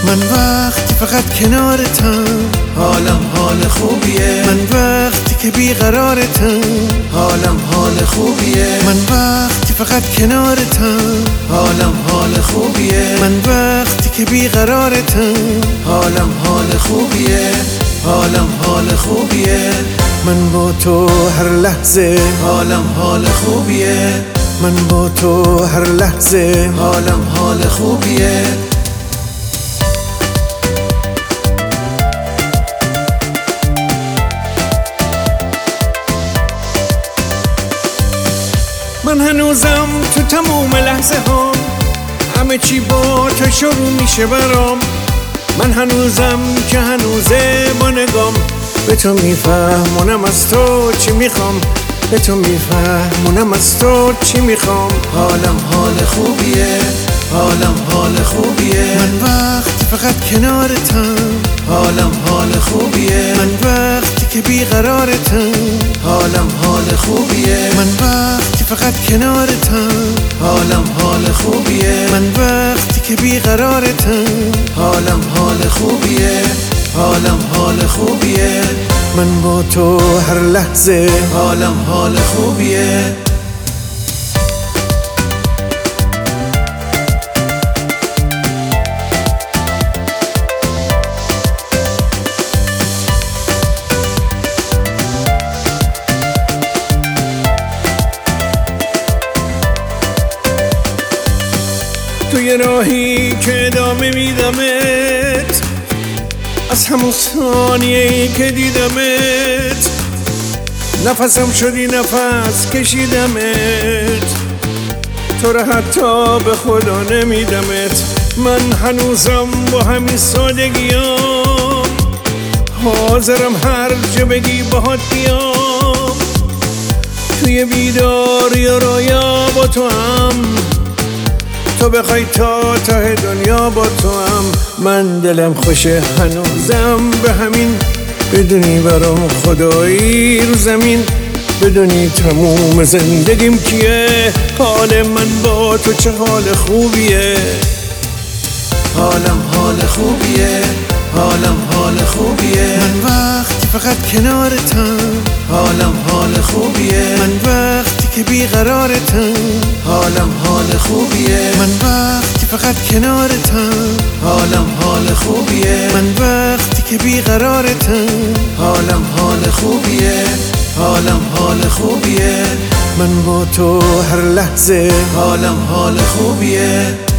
من وقتی فقط کنارتم حالم حال خوبیه. من وقتی که بیقرارتم حالم حال خوبیه. من وقتی فقط کنارتم حالم حال خوبیه. من وقتی که بیقرارتم حالم حال خوبیه. حالم حال خوبیه. من با تو هر لحظه حالم حال خوبیه. من با تو هر لحظه حالم حال خوبیه. من هنوزم تو تموم لحظه ها همه چی با تو شروع میشه برام. من هنوزم که هنوزه با نگام به تو میفهمونم از تو چی میخوام. به تو میفهمونم از تو چی میخوام. حالم حال خوبیه. حالم حال خوبیه. من وقتی فقط کنارتم حالم حال خوبیه. من وقتی که بیقرارتم حالم حال خوبیه. من وقتی فقط کنارتم حالم حال خوبیه. من وقتی که بیقرارتم حالم حال خوبیه. حالم حال خوبیه. من با تو هر لحظه حالم حال خوبیه. توی راهی که ادامه میدمت از همون ثانیه‌ای که دیدمت نفسم شدی نفس کشیدمت. تو را حتی به خدا نمیدمت. من هنوزم با همین سادگیام حاضرم هر جا بگی باهات بیام. توی بیداری و رویا با تو هم تو بخوای تا ته دنیا با تو هم. من دلم خوشه هنوزم به همین بدونی برام خدایی رو زمین. بدونی تموم زندگیم کیه. حال من با تو چه حال خوبیه. حالم حال خوبیه. حالم حال خوبیه. من وقتی فقط کنارتم حالم حال خوبیه. من وقتی که بیقرارتم حالم حال خوبیه. من وقتی فقط کنارتم حالم حال خوبیه. من وقتی که بیقرارتم حالم حال خوبیه. حالم حال خوبیه. من با تو هر لحظه حالم حال خوبیه.